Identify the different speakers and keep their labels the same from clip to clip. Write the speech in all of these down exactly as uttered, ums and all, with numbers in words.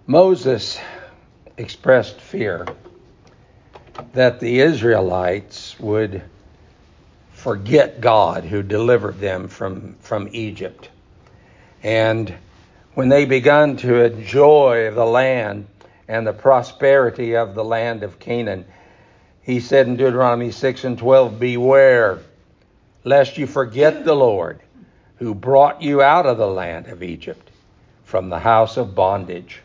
Speaker 1: Moses expressed fear that the Israelites would forget God who delivered them from, from Egypt. And when they begun to enjoy the land and the prosperity of the land of Canaan, he said in Deuteronomy six and twelve, beware, lest you forget the Lord who brought you out of the land of Egypt from the house of bondage.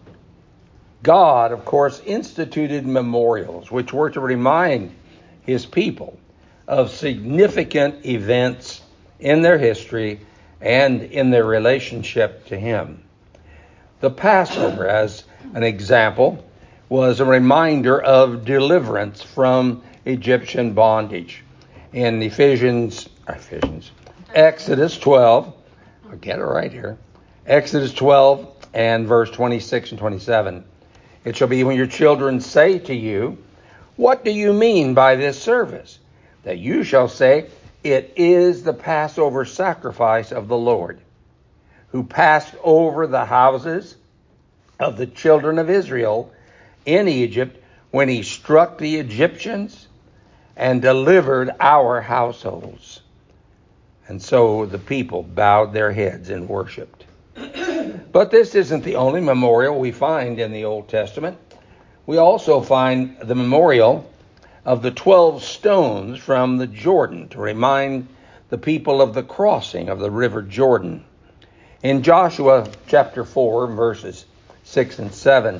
Speaker 1: God, of course, instituted memorials which were to remind his people of significant events in their history and in their relationship to him. The Passover, as an example, was a reminder of deliverance from Egyptian bondage. In Ephesians, Ephesians, Exodus twelve, I'll get it right here, Exodus twelve and verse twenty-six and twenty-seven. It shall be when your children say to you, what do you mean by this service? That you shall say, it is the Passover sacrifice of the Lord, who passed over the houses of the children of Israel in Egypt when he struck the Egyptians and delivered our households. And so the people bowed their heads and worshiped. But this isn't the only memorial we find in the Old Testament. We also find the memorial of the twelve stones from the Jordan to remind the people of the crossing of the river Jordan. In Joshua chapter four, verses six and seven, it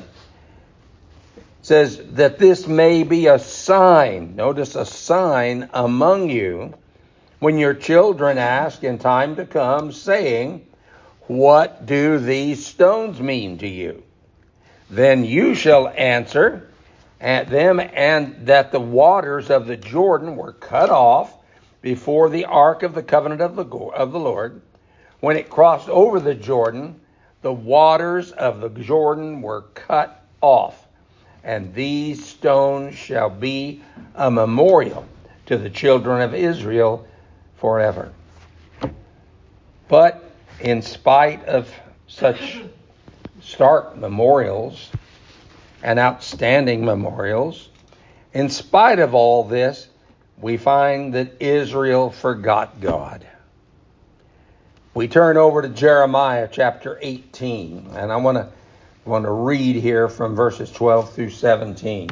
Speaker 1: says that this may be a sign, notice a sign among you, when your children ask in time to come, saying, what do these stones mean to you? Then you shall answer at them, and that the waters of the Jordan were cut off before the ark of the covenant of the, of the Lord. When it crossed over the Jordan, the waters of the Jordan were cut off. And these stones shall be a memorial to the children of Israel forever. But in spite of such stark memorials and outstanding memorials, in spite of all this, we find that Israel forgot God. We turn over to Jeremiah chapter eighteen, and I want to want to read here from verses twelve through seventeen.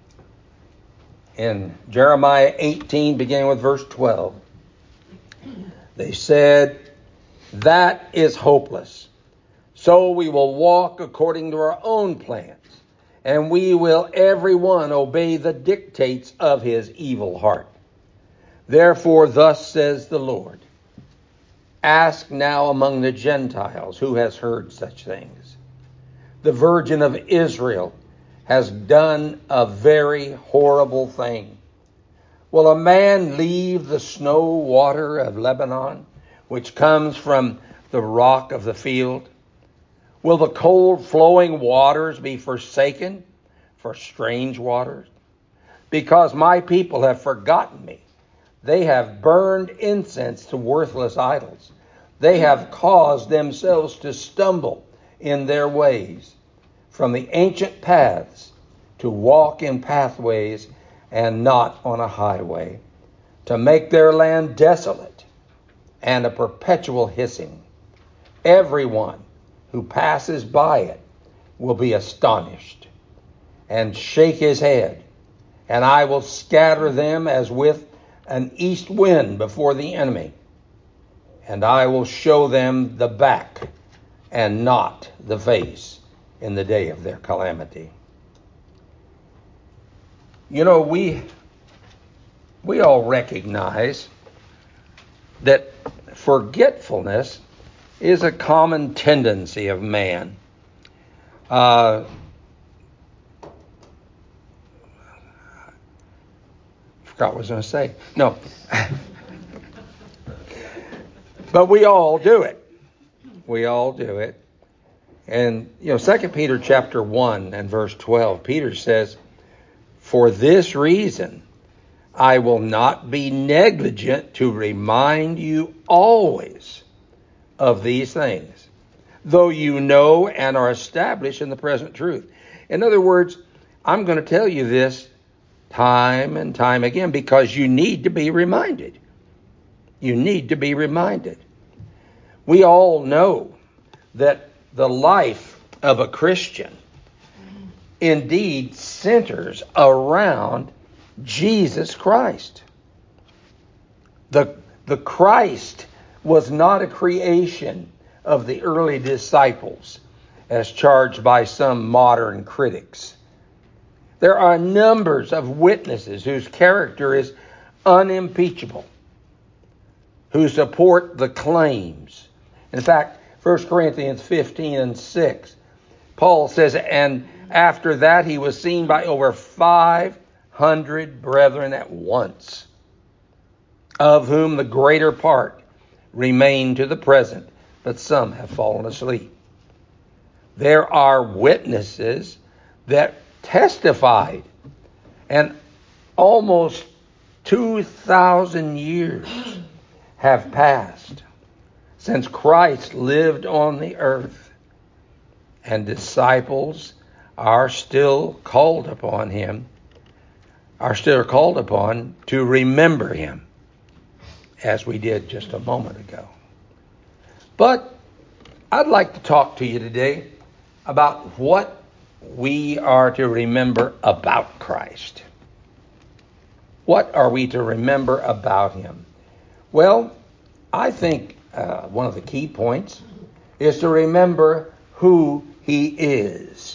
Speaker 1: In Jeremiah eighteen, beginning with verse twelve, they said, that is hopeless. So we will walk according to our own plans, and we will every one obey the dictates of his evil heart. Therefore, thus says the Lord, ask now among the Gentiles who has heard such things. The Virgin of Israel has done a very horrible thing. Will a man leave the snow water of Lebanon, which comes from the rock of the field? Will the cold flowing waters be forsaken for strange waters? Because my people have forgotten me. They have burned incense to worthless idols. They have caused themselves to stumble in their ways from the ancient paths to walk in pathways and not on a highway, to make their land desolate and a perpetual hissing. Everyone who passes by it will be astonished and shake his head, and I will scatter them as with an east wind before the enemy, and I will show them the back and not the face in the day of their calamity. You know, we we all recognize that forgetfulness is a common tendency of man. Uh, forgot what I was going to say. No. But we all do it. We all do it. And, you know, Second Peter chapter one and verse twelve, Peter says, for this reason, I will not be negligent to remind you always of these things, though you know and are established in the present truth. In other words, I'm going to tell you this time and time again because you need to be reminded. You need to be reminded. We all know that the life of a Christian indeed centers around Jesus Christ. The, the Christ was not a creation of the early disciples, as charged by some modern critics. There are numbers of witnesses whose character is unimpeachable, who support the claims. In fact, First Corinthians fifteen and six, Paul says, and after that he was seen by over five hundred brethren at once, of whom the greater part remain to the present, but some have fallen asleep. There are witnesses that testified, and almost two thousand years have passed since Christ lived on the earth, and disciples are still called upon him, are still called upon to remember him, as we did just a moment ago. But I'd like to talk to you today about what we are to remember about Christ. What are we to remember about him? Well, I think uh, one of the key points is to remember who he is.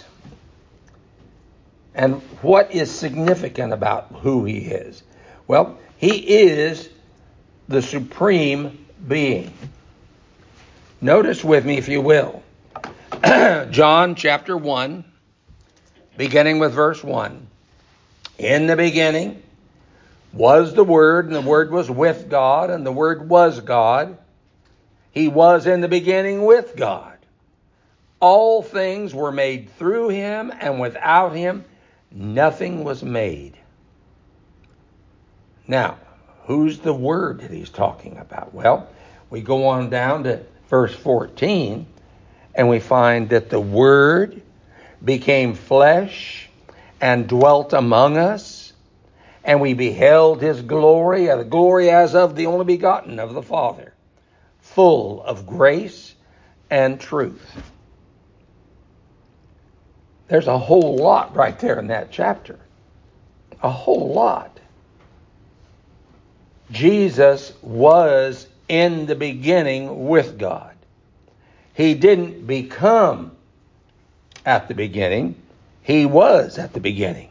Speaker 1: And what is significant about who he is? Well, he is the supreme being. Notice with me, if you will, John chapter one, beginning with verse one. In the beginning was the Word, and the Word was with God, and the Word was God. He was in the beginning with God. All things were made through him, and without him nothing was made. Now, who's the Word that he's talking about? Well, we go on down to verse fourteen, and we find that the Word became flesh and dwelt among us, and we beheld his glory, the glory as of the only begotten of the Father, full of grace and truth. There's a whole lot right there in that chapter. A whole lot. Jesus was in the beginning with God. He didn't become at the beginning. He was at the beginning.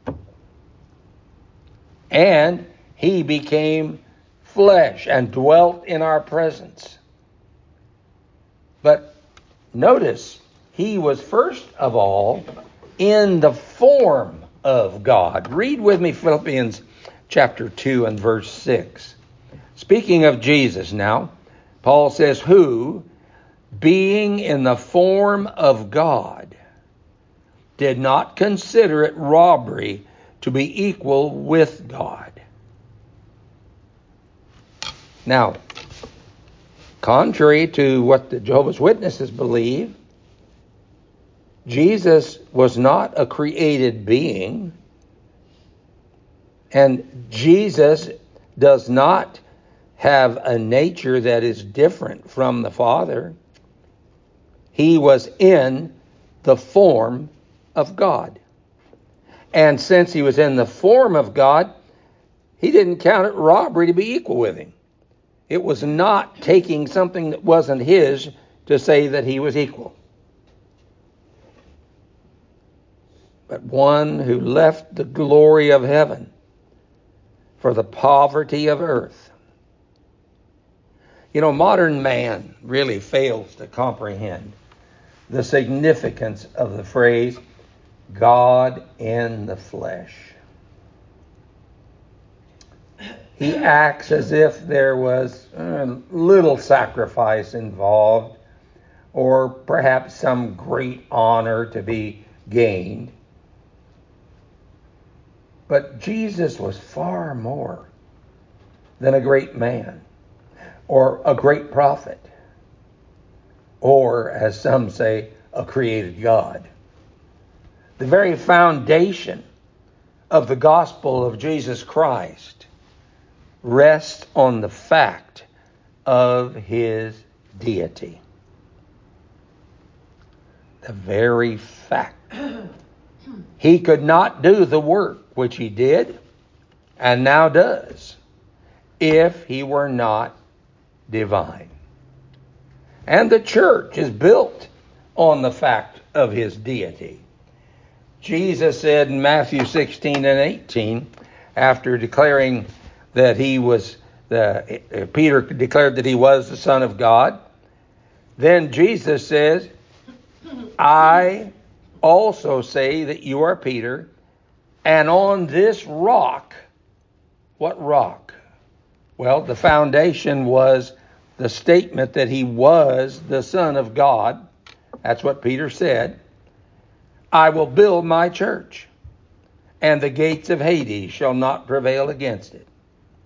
Speaker 1: And he became flesh and dwelt in our presence. But notice, he was first of all in the form of God. Read with me Philippians chapter two and verse six. Speaking of Jesus now, Paul says, who, being in the form of God, did not consider it robbery to be equal with God. Now, contrary to what the Jehovah's Witnesses believe, Jesus was not a created being, and Jesus does not have a nature that is different from the Father. He was in the form of God. And since he was in the form of God, he didn't count it robbery to be equal with him. It was not taking something that wasn't his to say that he was equal. But one who left the glory of heaven for the poverty of earth. You know, modern man really fails to comprehend the significance of the phrase, God in the flesh. He acts as if there was a little sacrifice involved, or perhaps some great honor to be gained. But Jesus was far more than a great man, or a great prophet, or, as some say, a created God. The very foundation of the gospel of Jesus Christ rests on the fact of his deity. The very fact. He could not do the work which he did and now does if he were not divine. And the church is built on the fact of his deity. Jesus said in Matthew sixteen and eighteen, after declaring that he was, the, uh, Peter declared that he was the Son of God, then Jesus says, I also say that you are Peter, and on this rock, what rock? Well, the foundation was the statement that he was the Son of God. That's what Peter said. I will build my church, and the gates of Hades shall not prevail against it.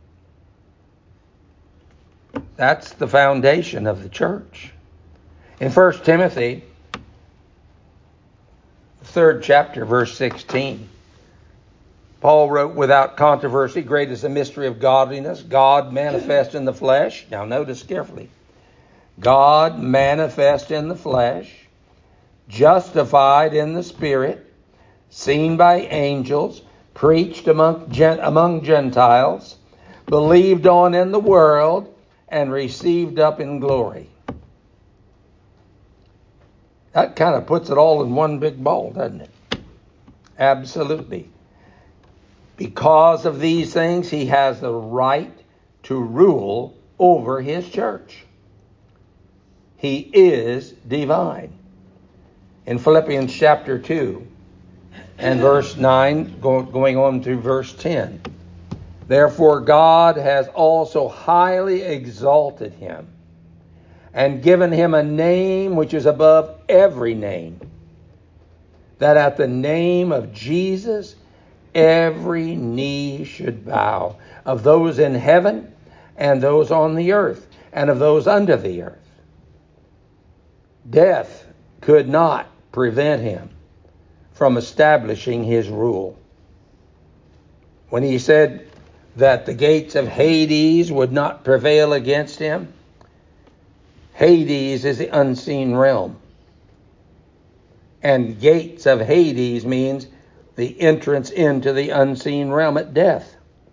Speaker 1: That's the foundation of the church. In First Timothy, third chapter, verse sixteen, Paul wrote, without controversy, great is the mystery of godliness, God manifest in the flesh. Now notice carefully. God manifest in the flesh, justified in the Spirit, seen by angels, preached among, among Gentiles, believed on in the world, and received up in glory. That kind of puts it all in one big ball, doesn't it? Absolutely. Because of these things, he has the right to rule over his church. He is divine. In Philippians chapter two and verse nine, going on through verse ten, therefore God has also highly exalted him and given him a name which is above every name, that at the name of Jesus every knee should bow, of those in heaven and those on the earth and of those under the earth. Death could not prevent him from establishing his rule. When he said that the gates of Hades would not prevail against him, Hades is the unseen realm. And gates of Hades means the entrance into the unseen realm at death.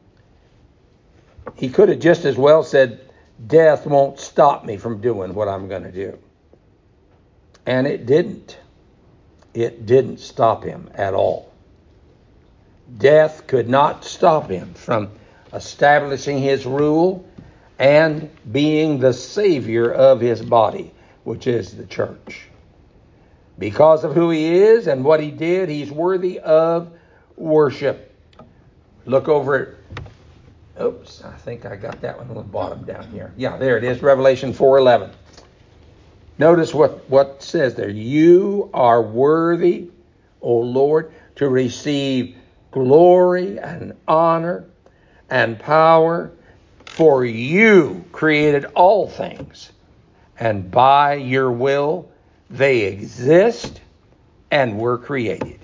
Speaker 1: He could have just as well said, death won't stop me from doing what I'm going to do. And it didn't. It didn't stop him at all. Death could not stop him from establishing his rule and being the Savior of his body, which is the church. Because of who he is and what he did, he's worthy of worship. Look over at, oops, I think I got that one on the bottom down here. Yeah, there it is, Revelation four eleven. Notice what, what says there. You are worthy, O Lord, to receive glory and honor and power, for you created all things, and by your will they exist and were created.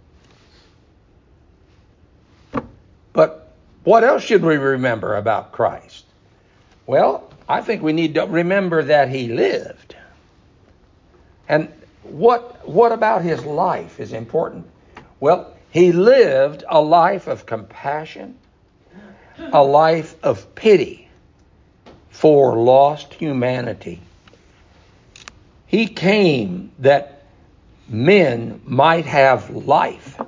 Speaker 1: But what else should we remember about Christ? Well, I think we need to remember that he lived. And what, what about his life is important? Well, he lived a life of compassion, a life of pity for lost humanity. He came that men might have life.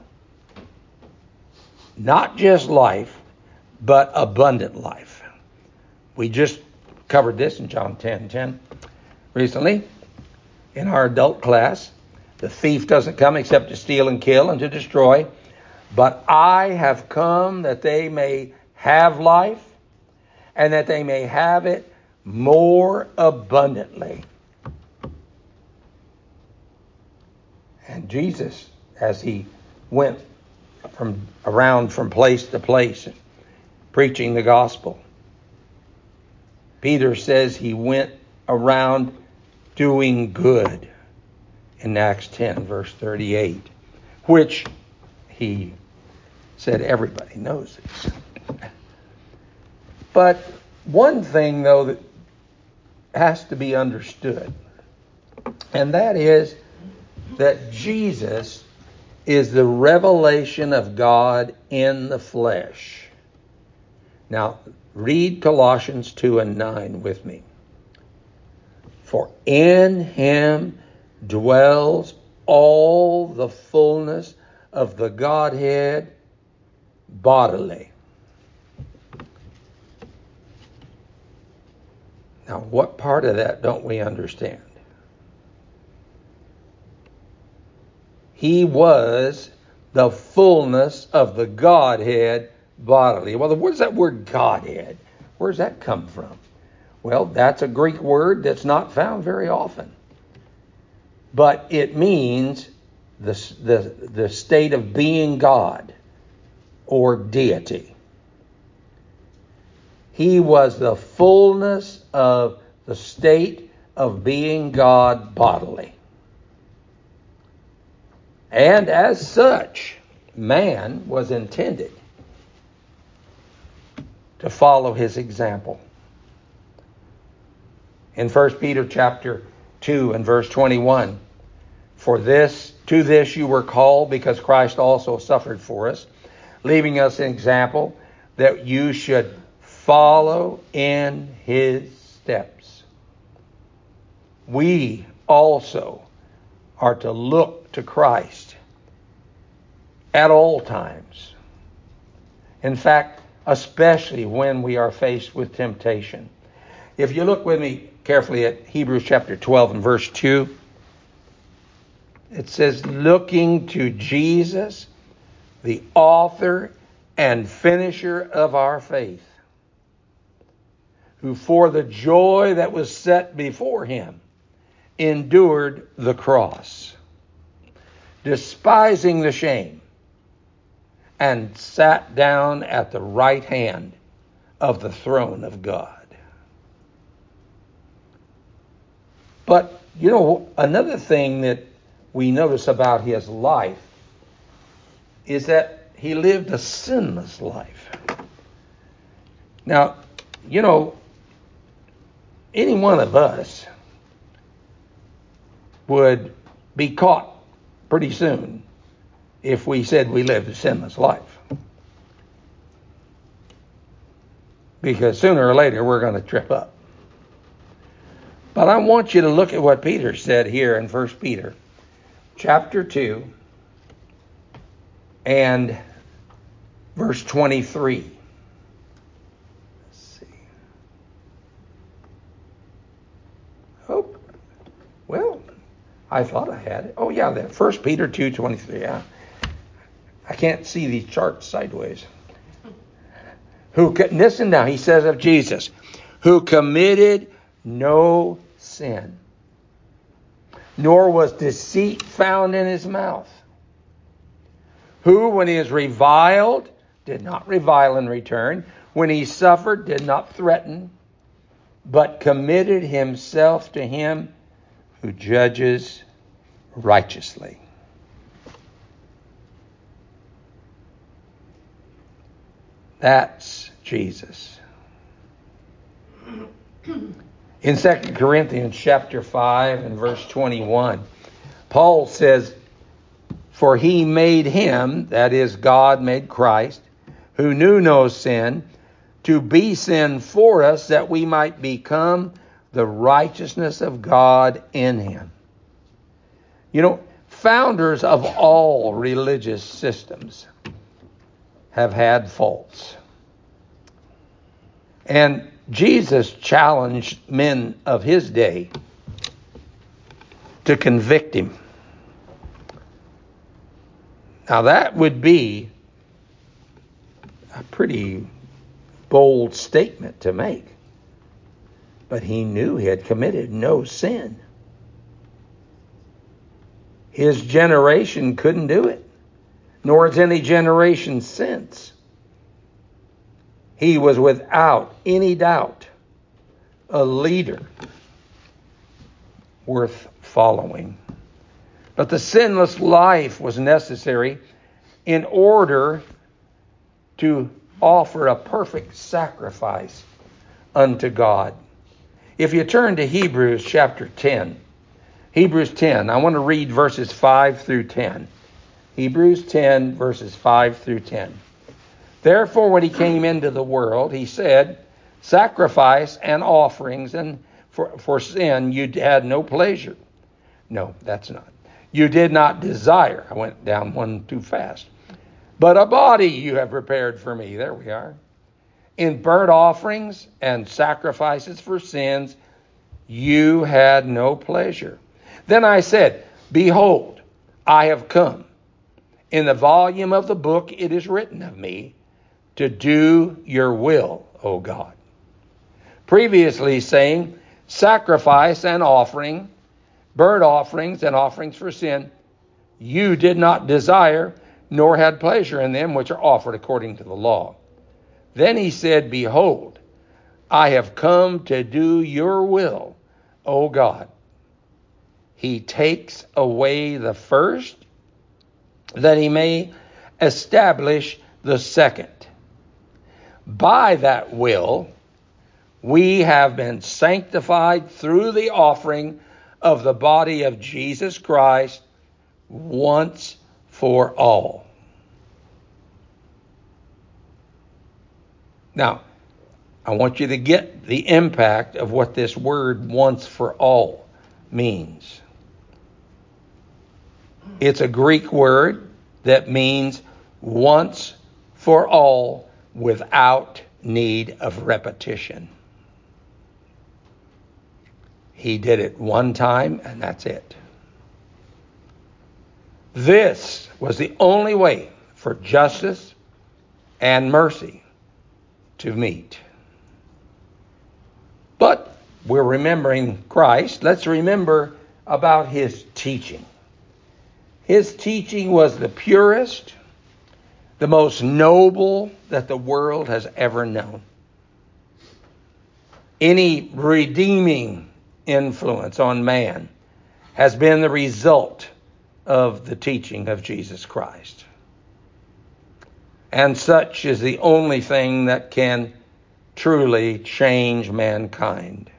Speaker 1: Not just life, but abundant life. We just covered this in John ten ten recently in our adult class. The thief doesn't come except to steal and kill and to destroy. But I have come that they may have life and that they may have it more abundantly. And Jesus, as he went from around from place to place preaching the gospel, Peter says he went around doing good in Acts ten, verse thirty-eight, which he said everybody knows this. But one thing, though, that has to be understood, and that is that Jesus is the revelation of God in the flesh. Now, read Colossians two and nine with me. For in him dwells all the fullness of the Godhead bodily. Now, what part of that don't we understand? He was the fullness of the Godhead bodily. Well, where's that word Godhead? Where's that come from? Well, that's a Greek word that's not found very often. But it means the, the, the state of being God or deity. He was the fullness of the state of being God bodily. And as such, man was intended to follow his example. In First Peter chapter two and verse twenty-one, for this, to this you were called, because Christ also suffered for us, leaving us an example that you should follow in his steps. We also are to look to Christ at all times. In fact, especially when we are faced with temptation. If you look with me carefully at Hebrews chapter twelve and verse two, it says, looking to Jesus, the author and finisher of our faith, who for the joy that was set before him endured the cross, despising the shame, and sat down at the right hand of the throne of God. But, you know, another thing that we notice about his life is that he lived a sinless life. Now, you know, any one of us would be caught pretty soon if we said we lived a sinless life. Because sooner or later we're going to trip up. But I want you to look at what Peter said here in First Peter chapter two and verse twenty-three. Let's see. Oh, well, I thought I had it. Oh, yeah, that First Peter two twenty-three. Yeah. I can't see these charts sideways. Who, listen now, he says of Jesus, who committed no sin, nor was deceit found in his mouth, who, when he is reviled, did not revile in return, when he suffered, did not threaten, but committed himself to him who judges righteously. That's Jesus. In Second Corinthians chapter five and verse twenty-one, Paul says, for he made him, that is God made Christ, who knew no sin, to be sin for us, that we might become the righteousness of God in him. You know, founders of all religious systems have had faults. And Jesus challenged men of his day to convict him. Now that would be a pretty bold statement to make. But he knew he had committed no sin. His generation couldn't do it, nor has any generation since. He was without any doubt a leader worth following. But the sinless life was necessary in order to offer a perfect sacrifice unto God. If you turn to Hebrews chapter ten, Hebrews ten, I want to read verses five through ten. Hebrews ten, verses five through ten. Therefore, when he came into the world, he said, sacrifice and offerings and for, for sin you had no pleasure. No, that's not. You did not desire. I went down one too fast. But a body you have prepared for me. There we are. In burnt offerings and sacrifices for sins, you had no pleasure. Then I said, behold, I have come. In the volume of the book it is written of me to do your will, O God. Previously saying, sacrifice and offering, burnt offerings and offerings for sin, you did not desire, nor had pleasure in them which are offered according to the law. Then he said, behold, I have come to do your will, O God. He takes away the first, that he may establish the second. By that will, we have been sanctified through the offering of the body of Jesus Christ once for all. Now, I want you to get the impact of what this word once for all means. It's a Greek word that means once for all without need of repetition. He did it one time and that's it. This was the only way for justice and mercy to meet. But we're remembering Christ. Let's remember about his teaching. His teaching was the purest, the most noble that the world has ever known. Any redeeming influence on man has been the result of the teaching of Jesus Christ. And such is the only thing that can truly change mankind.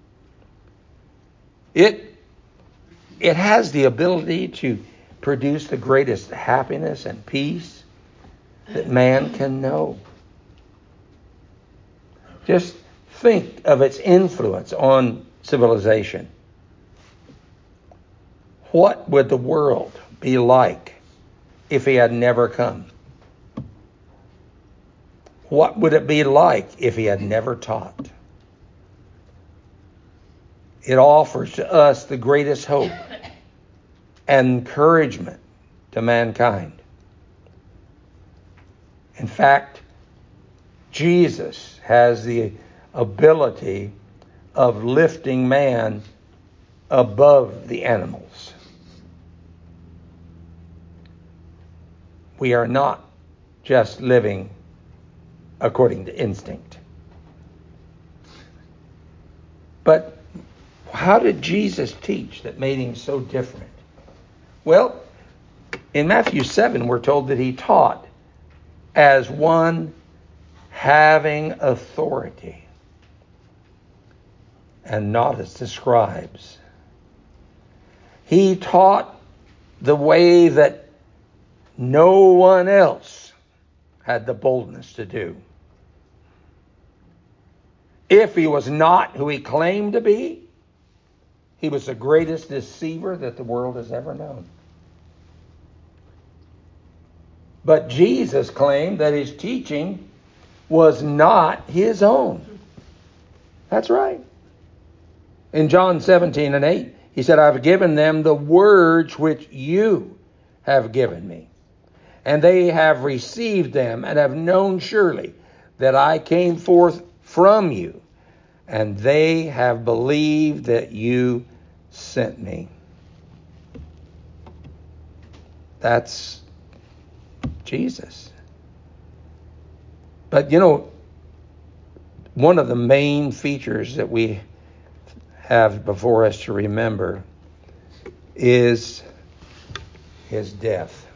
Speaker 1: It, it has the ability to produce the greatest happiness and peace that man can know. Just think of its influence on civilization. What would the world be like if he had never come? What would it be like if he had never taught? It offers to us the greatest hope and encouragement to mankind. In fact, Jesus has the ability of lifting man above the animals. We are not just living according to instinct. But how did Jesus teach that made him so different? Well, in Matthew seven, we're told that he taught as one having authority and not as the scribes. He taught the way that no one else had the boldness to do. If he was not who he claimed to be, he was the greatest deceiver that the world has ever known. But Jesus claimed that his teaching was not his own. That's right. In John seventeen and eight, he said, I've given them the words which you have given me. And they have received them and have known surely that I came forth from you. And they have believed that you sent me. That's Jesus. But you know, one of the main features that we have before us to remember is his death.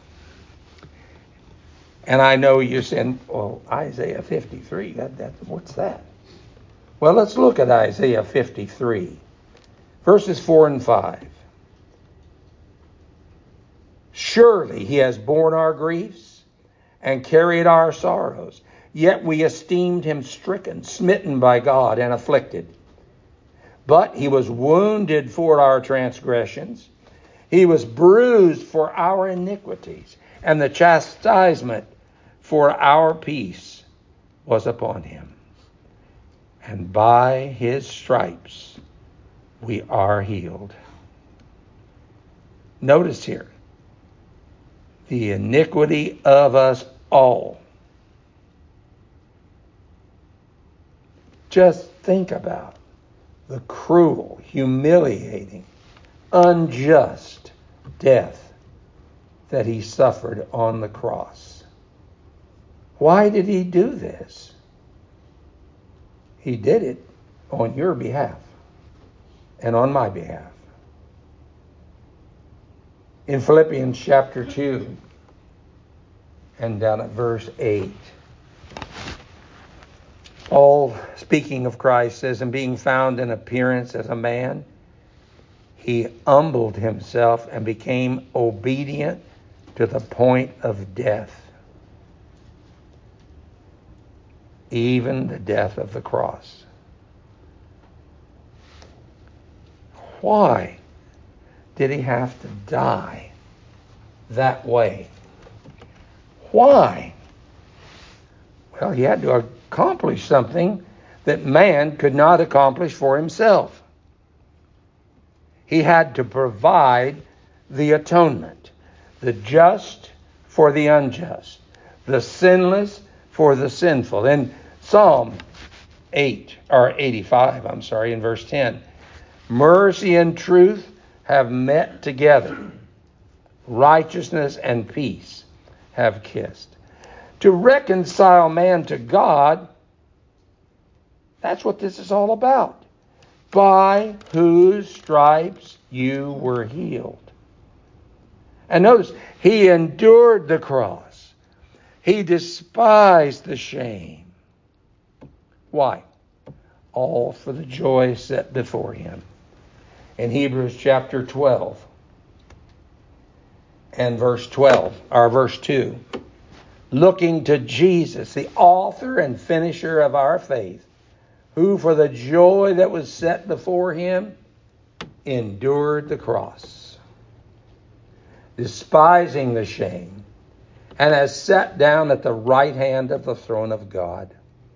Speaker 1: And I know you're saying, well, Isaiah fifty-three, that, that, what's that? Well, let's look at Isaiah fifty-three, verses four and five. Surely he has borne our griefs and carried our sorrows, yet we esteemed him stricken, smitten by God, and afflicted. But he was wounded for our transgressions. He was bruised for our iniquities, and the chastisement for our peace was upon him. And by his stripes we are healed. Notice here, the iniquity of us all. Just think about the cruel, humiliating, unjust death that he suffered on the cross. Why did he do this? He did it on your behalf and on my behalf. In Philippians chapter two and down at verse eight, Paul, speaking of Christ, says, and being found in appearance as a man, he humbled himself and became obedient to the point of death, even the death of the cross. Why did he have to die that way? Why? Well, he had to accomplish something that man could not accomplish for himself. He had to provide the atonement, the just for the unjust, the sinless for the sinful. In Psalm eight, or eighty-five, I'm sorry, in verse ten, mercy and truth have met together. Righteousness and peace have kissed. To reconcile man to God, that's what this is all about. By whose stripes you were healed. And notice, he endured the cross. He despised the shame. Why? All for the joy set before him. In Hebrews chapter twelve and verse twelve, or verse two, looking to Jesus, the author and finisher of our faith, who for the joy that was set before him endured the cross, despising the shame, and has sat down at the right hand of the throne of God.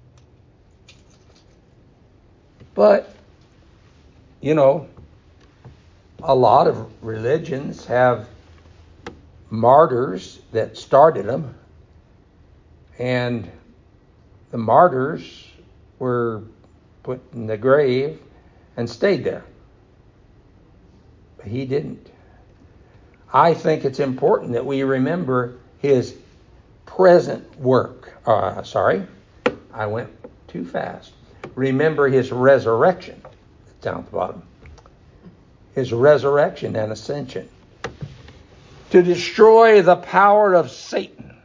Speaker 1: But, you know, a lot of religions have martyrs that started them, and the martyrs were put in the grave and stayed there. But he didn't. I think it's important that we remember his present work. Uh, sorry, I went too fast. Remember his resurrection. Down at the bottom. His resurrection and ascension. To destroy the power of Satan.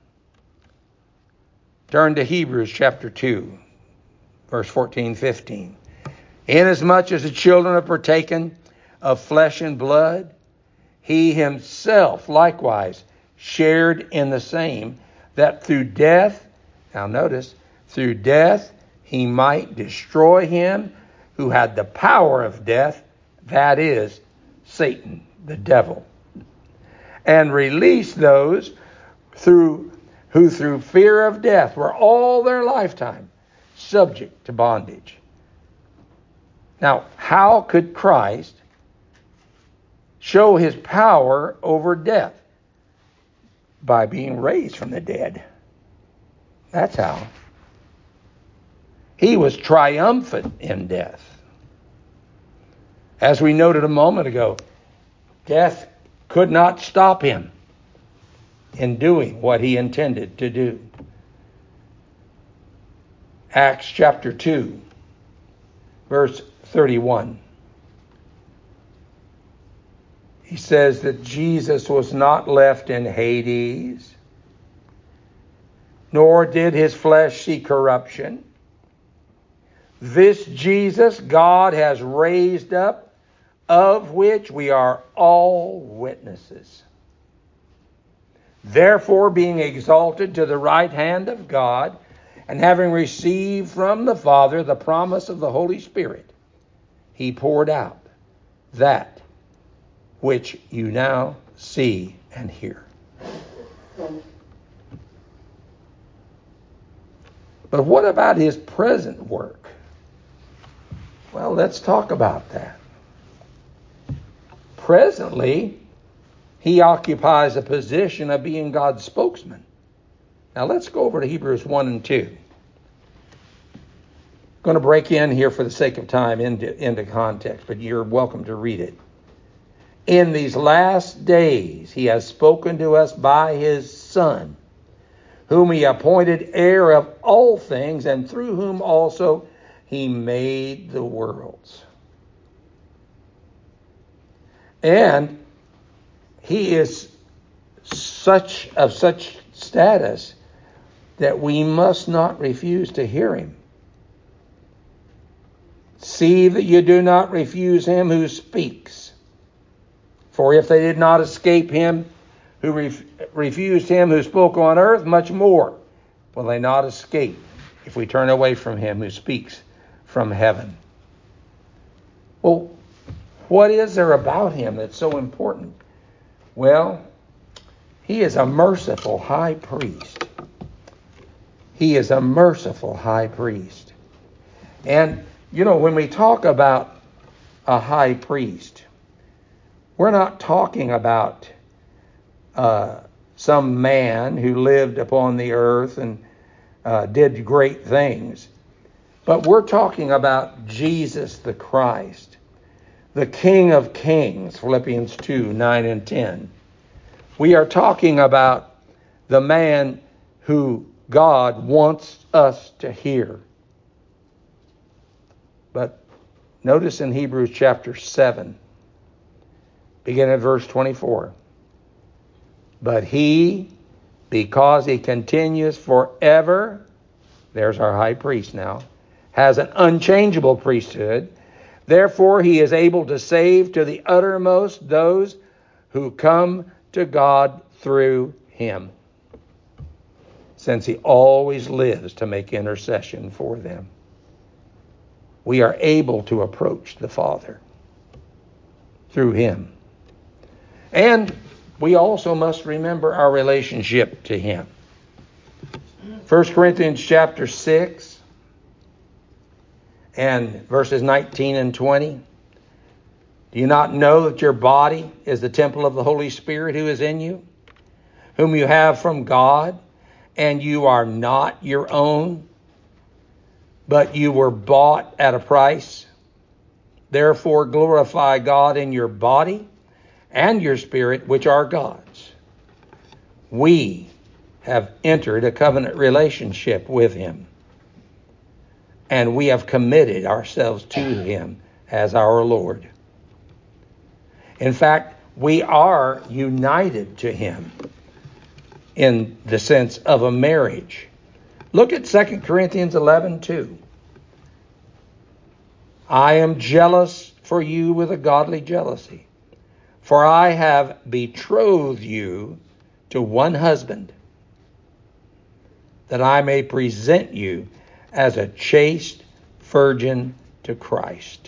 Speaker 1: Turn to Hebrews chapter two, verse fourteen, fifteen. Inasmuch as the children have partaken of flesh and blood, he himself likewise shared in the same, that through death, now notice, through death he might destroy him who had the power of death, that is, Satan, the devil, and release those through who through fear of death were all their lifetime subject to bondage. Now, how could Christ show his power over death? By being raised from the dead. That's how. He was triumphant in death. As we noted a moment ago, death could not stop him in doing what he intended to do. Acts chapter two, verse thirty-one. He says that Jesus was not left in Hades, nor did his flesh see corruption. This Jesus God has raised up, of which we are all witnesses. Therefore, being exalted to the right hand of God, and having received from the Father the promise of the Holy Spirit, he poured out that which you now see and hear. But what about his present work? Well, let's talk about that. Presently, he occupies a position of being God's spokesman. Now let's go over to Hebrews one and two. I'm going to break in here for the sake of time into, into context, but you're welcome to read it. In these last days, he has spoken to us by his Son, whom he appointed heir of all things, and through whom also he made the worlds. And he is such of such status that we must not refuse to hear him. See that you do not refuse him who speaks. For if they did not escape him who ref- refused him who spoke on earth, much more will they not escape if we turn away from him who speaks from heaven. Well, what is there about him that's so important? Well, he is a merciful high priest. He is a merciful high priest. And, you know, when we talk about a high priest, we're not talking about uh, some man who lived upon the earth and uh, did great things. But we're talking about Jesus the Christ, the King of Kings, Philippians two, nine and ten. We are talking about the man who God wants us to hear. But notice in Hebrews chapter seven, beginning at verse twenty-four. But he, because he continues forever, there's our high priest now, has an unchangeable priesthood. Therefore, he is able to save to the uttermost those who come to God through him, since he always lives to make intercession for them. We are able to approach the Father through him. And we also must remember our relationship to him. First Corinthians chapter six and verses nineteen and twenty. Do you not know that your body is the temple of the Holy Spirit who is in you, whom you have from God, and you are not your own, but you were bought at a price? Therefore glorify God in your body and your spirit, which are God's. We have entered a covenant relationship with him, and we have committed ourselves to him as our Lord. In fact, we are united to him in the sense of a marriage. Look at Second Corinthians eleven two. I am jealous for you with a godly jealousy, for I have betrothed you to one husband, that I may present you as a chaste virgin to Christ.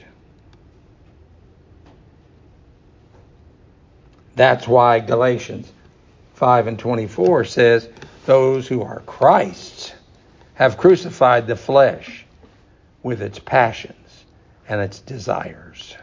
Speaker 1: That's why Galatians five and twenty-four says, those who are Christ's have crucified the flesh with its passions and its desires.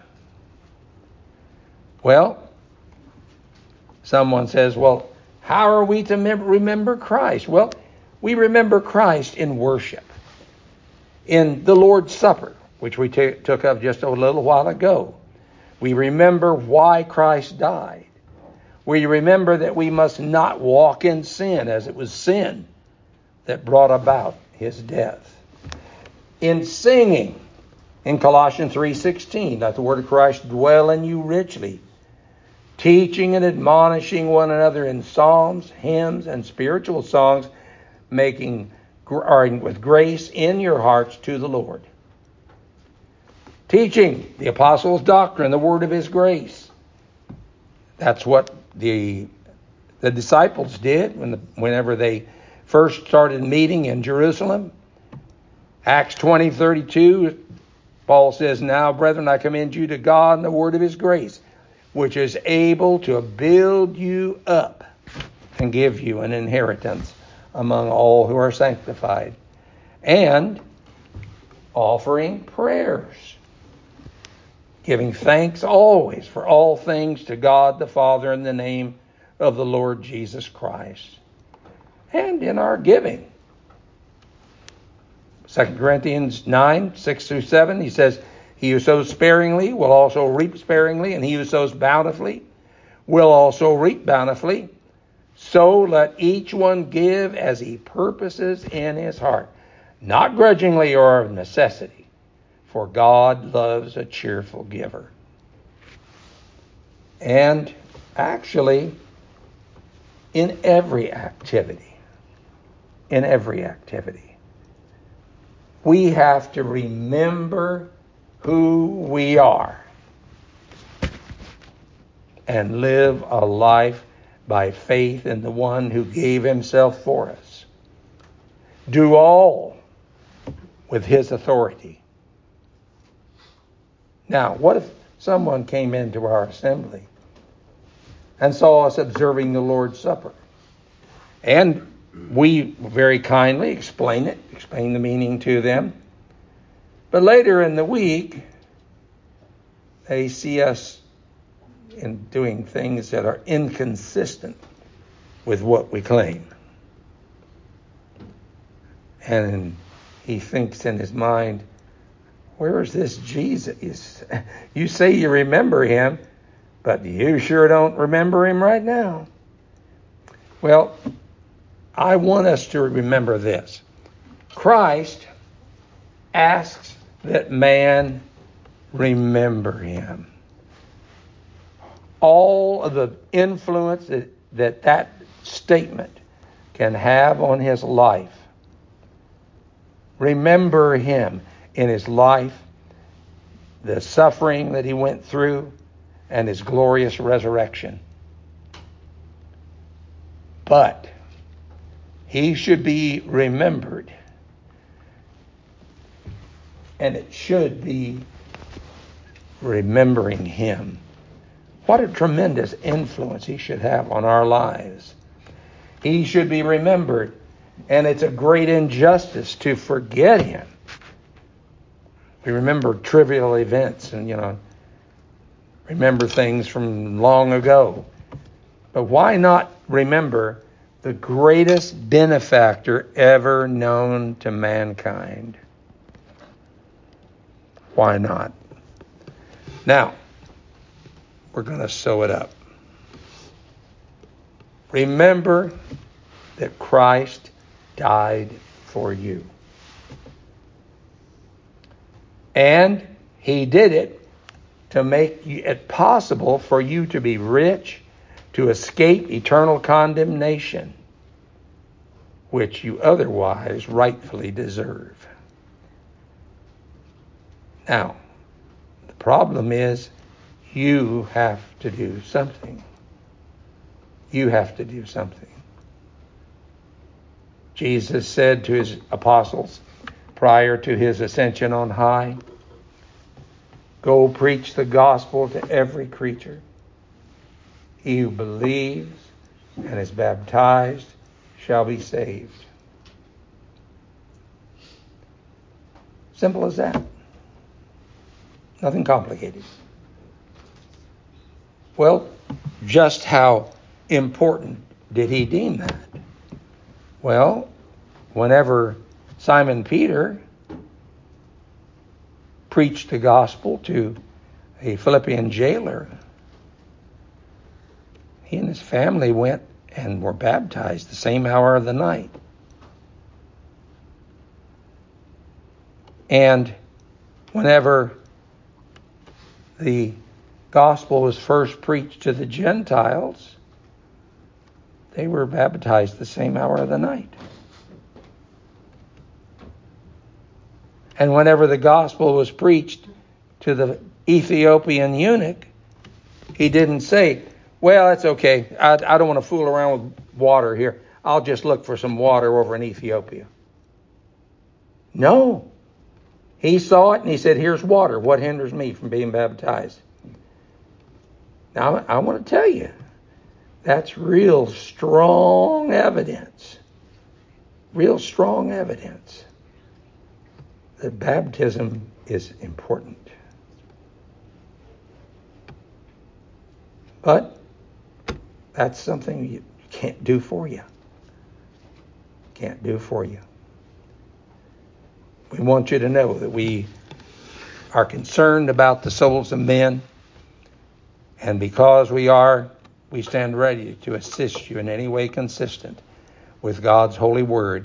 Speaker 1: Well, someone says, well, how are we to mem- remember Christ? Well, we remember Christ in worship, in the Lord's Supper, which we t- took up just a little while ago. We remember why Christ died. We remember that we must not walk in sin, as it was sin that brought about his death. In singing, in Colossians three sixteen, let the word of Christ dwell in you richly, teaching and admonishing one another in psalms, hymns, and spiritual songs, making or with grace in your hearts to the Lord. Teaching the apostles' doctrine, the word of his grace. That's what the the disciples did when the, whenever they first started meeting in Jerusalem. Acts twenty thirty-two, Paul says, "Now, brethren, I commend you to God and the word of his grace, which is able to build you up and give you an inheritance among all who are sanctified." And offering prayers, giving thanks always for all things to God the Father in the name of the Lord Jesus Christ. And in our giving. Second Corinthians nine, six through seven, he says, "He who sows sparingly will also reap sparingly, and he who sows bountifully will also reap bountifully. So let each one give as he purposes in his heart, not grudgingly or of necessity, for God loves a cheerful giver." And actually, in every activity, in every activity, we have to remember who we are and live a life by faith in the one who gave himself for us. Do all with his authority. Now, what if someone came into our assembly and saw us observing the Lord's Supper? And we very kindly explain it, explain the meaning to them. But later in the week, they see us in doing things that are inconsistent with what we claim. And he thinks in his mind, where is this Jesus? You say you remember him, but you sure don't remember him right now. Well, I want us to remember this. Christ asks that man remember him. All of the influence that that, that statement can have on his life. Remember him in his life, the suffering that he went through, and his glorious resurrection. But he should be remembered, and it should be remembering him. What a tremendous influence he should have on our lives. He should be remembered, and it's a great injustice to forget him. We remember trivial events and, you know, remember things from long ago. But why not remember the greatest benefactor ever known to mankind? Why not? Now, we're going to sew it up. Remember that Christ died for you. And he did it to make it possible for you to be rich, to escape eternal condemnation, which you otherwise rightfully deserve. Now, the problem is you have to do something. You have to do something. Jesus said to his apostles prior to his ascension on high, "Go preach the gospel to every creature. He who believes and is baptized shall be saved." Simple as that. Nothing complicated. Well, just how important did he deem that? Well, whenever Simon Peter preached the gospel to a Philippian jailer, he and his family went and were baptized the same hour of the night. And whenever the gospel was first preached to the Gentiles, they were baptized the same hour of the night. And whenever the gospel was preached to the Ethiopian eunuch, he didn't say, well, that's okay. I, I don't want to fool around with water here. I'll just look for some water over in Ethiopia. No. He saw it and he said, here's water. What hinders me from being baptized? Now, I want to tell you, that's real strong evidence. Real strong evidence that baptism is important. But that's something you can't do for you. Can't do for you. We want you to know that we are concerned about the souls of men. And because we are, we stand ready to assist you in any way consistent with God's holy word